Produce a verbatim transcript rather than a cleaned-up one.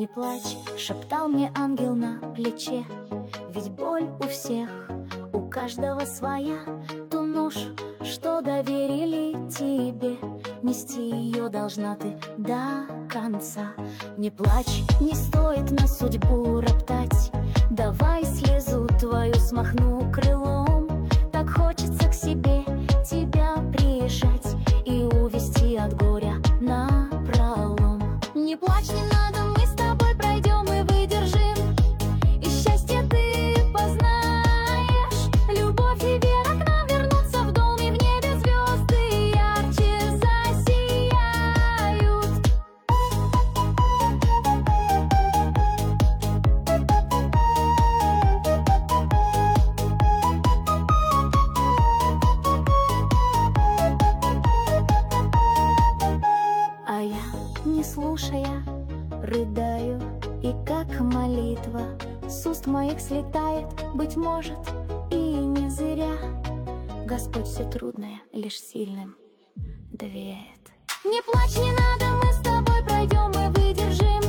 Не плачь, шептал мне ангел на плече, ведь боль у всех, у каждого своя. Ту ношу, что доверили тебе, нести ее должна ты до конца. Не плачь, не стоит на судьбу роптать, давай слезу твою смахну крылом. Так хочется к себе тебя прижать и увести от горя напролом. Не плачь, не надо, мы с тобой пройдем и выдержим, и счастье ты познаешь. Любовь и вера к нам вернутся в дом, и в небе звезды ярче засияют. А я, не слушая, рыдаю, и как молитва с уст моих слетает, быть может, и не зря. Господь все трудное лишь сильным доверяет. Не плачь, не надо, мы с тобой пройдем и выдержим,